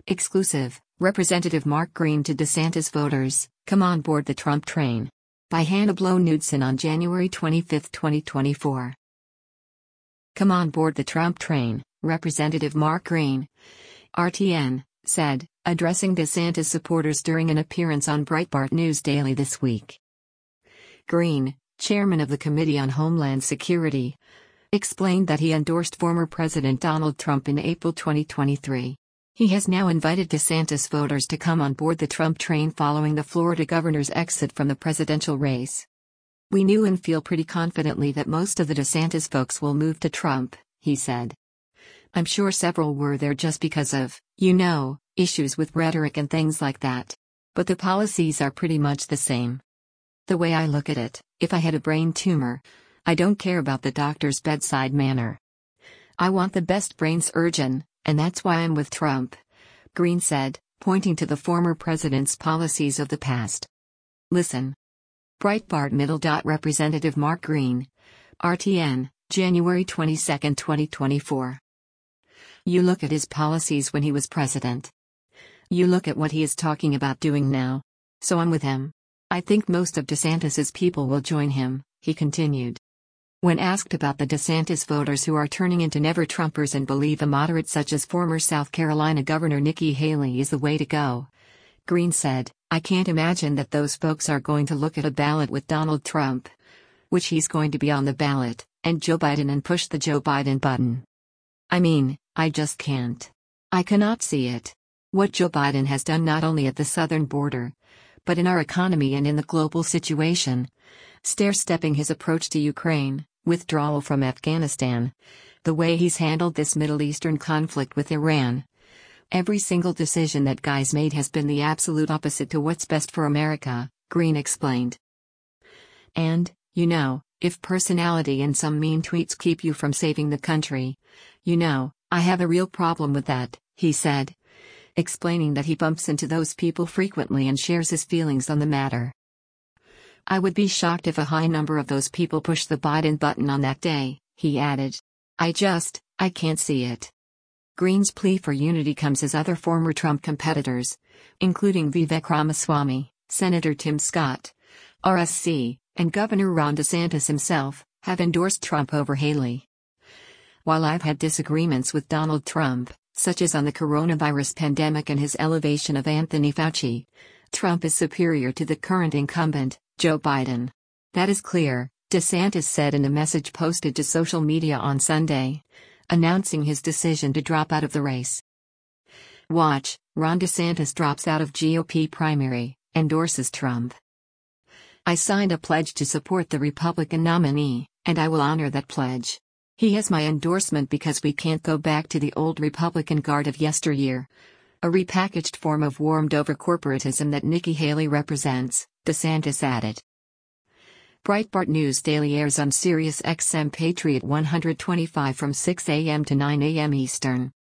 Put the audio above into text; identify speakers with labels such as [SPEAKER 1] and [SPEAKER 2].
[SPEAKER 1] Exclusive, Representative Mark Green to DeSantis voters, come on board the Trump train. By Hannah Blow Knudsen on January 25, 2024. Come on board the Trump train, Representative Mark Green, RTN, said, addressing DeSantis supporters during an appearance on Breitbart News Daily this week. Green, chairman of the Committee on Homeland Security, explained that he endorsed former President Donald Trump in April 2023. He has now invited DeSantis voters to come on board the Trump train following the Florida governor's exit from the presidential race. We knew and feel pretty confidently that most of the DeSantis folks will move to Trump, he said. I'm sure several were there just because of, issues with rhetoric and things like that. But the policies are pretty much the same. The way I look at it, if I had a brain tumor, I don't care about the doctor's bedside manner. I want the best brain surgeon, and that's why I'm with Trump, Green said, pointing to the former president's policies of the past. Listen. Breitbart Middle. Representative Mark Green, RTN, January 22, 2024. You look at his policies when he was president. You look at what he is talking about doing now. So I'm with him. I think most of DeSantis's people will join him, he continued. When asked about the DeSantis voters who are turning into never-Trumpers and believe a moderate such as former South Carolina Governor Nikki Haley is the way to go, Green said, I can't imagine that those folks are going to look at a ballot with Donald Trump, which he's going to be on the ballot, and Joe Biden and push the Joe Biden button. I mean, I just can't. I cannot see it. What Joe Biden has done not only at the southern border, but in our economy and in the global situation, stair-stepping his approach to Ukraine, withdrawal from Afghanistan, the way he's handled this Middle Eastern conflict with Iran. Every single decision that guy's made has been the absolute opposite to what's best for America, Green explained. And, if personality and some mean tweets keep you from saving the country, I have a real problem with that, he said, explaining that he bumps into those people frequently and shares his feelings on the matter. I would be shocked if a high number of those people push the Biden button on that day, he added. I can't see it. Green's plea for unity comes as other former Trump competitors, including Vivek Ramaswamy, Senator Tim Scott, RSC, and Governor Ron DeSantis himself, have endorsed Trump over Haley. While I've had disagreements with Donald Trump, such as on the coronavirus pandemic and his elevation of Anthony Fauci, Trump is superior to the current incumbent, Joe Biden. That is clear, DeSantis said in a message posted to social media on Sunday, announcing his decision to drop out of the race. Watch, Ron DeSantis drops out of GOP primary, endorses Trump. I signed a pledge to support the Republican nominee, and I will honor that pledge. He has my endorsement because we can't go back to the old Republican guard of yesteryear. A repackaged form of warmed-over corporatism that Nikki Haley represents, DeSantis added. Breitbart News Daily airs on Sirius XM Patriot 125 from 6 a.m. to 9 a.m. Eastern.